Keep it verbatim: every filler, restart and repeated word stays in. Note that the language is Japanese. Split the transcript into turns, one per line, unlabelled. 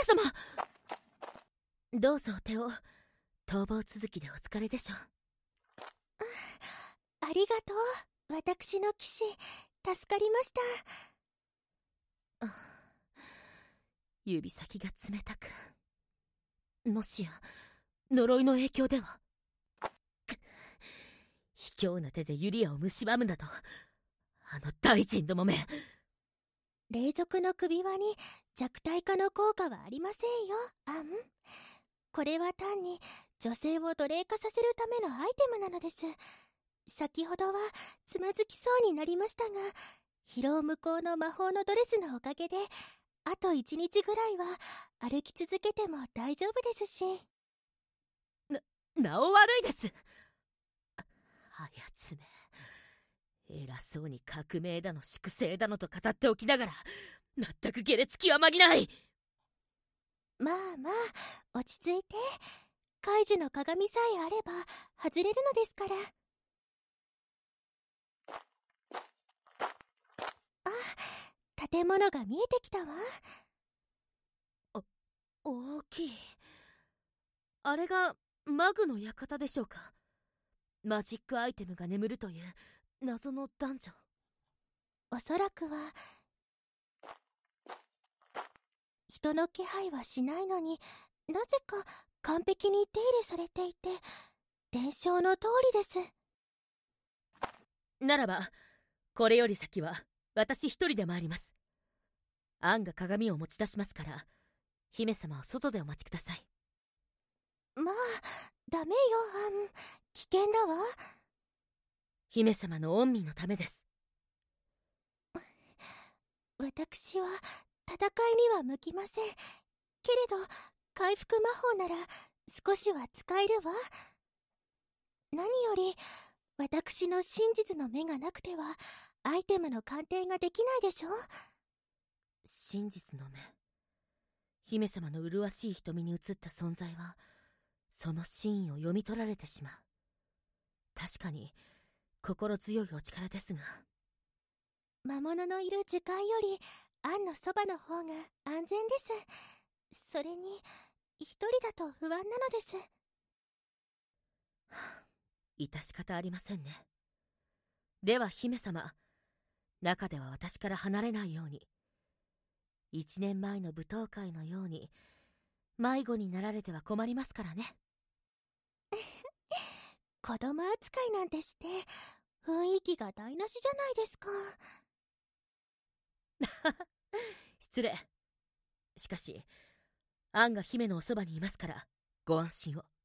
様。どうぞお手を。逃亡続きでお疲れでしょう。
ありがとう。私の騎士、助かりました。
指先が冷たく。もしや呪いの影響では。卑怯な手でユリアを蝕むなど、あの大臣どもめ。
霊族の首輪に弱体化の効果はありませんよ、アン。これは単に女性を奴隷化させるためのアイテムなのです。先ほどはつまずきそうになりましたが、疲労無効の魔法のドレスのおかげで、あと一日ぐらいは歩き続けても大丈夫ですし。
な、なお悪いです。あやつめ、偉そうに革命だの粛清だのと語っておきながら、全く下劣極まりない。
まあまあ、落ち着いて。カイジュの鏡さえあれば外れるのですから。あ、建物が見えてきたわ。
お、大きい。あれがマグの館でしょうか。マジックアイテムが眠るという謎のダンジョン。
おそらくは人の気配はしないのに、なぜか完璧に手入れされていて、伝承の通りです。
ならばこれより先は私一人で参ります。アンが鏡を持ち出しますから、姫様は外でお待ちください。
まあ、ダメよ、アン。危険だわ。
姫様の恩義のためです。
私は戦いには向きません。けれど回復魔法なら少しは使えるわ。何より私の真実の目がなくてはアイテムの鑑定ができないでしょ。
真実の目。姫様の麗しい瞳に映った存在はその真意を読み取られてしまう。確かに心強いお力ですが、
魔物のいる樹海よりアンのそばの方が安全です。それに一人だと不安なのです。
致し方ありませんね。では姫様、中では私から離れないように、一年前の舞踏会のように迷子になられては困りますからね。
子供扱いなんてして雰囲気が台無しじゃないですか。
失礼。しかしアンが姫のおそばにいますからご安心を。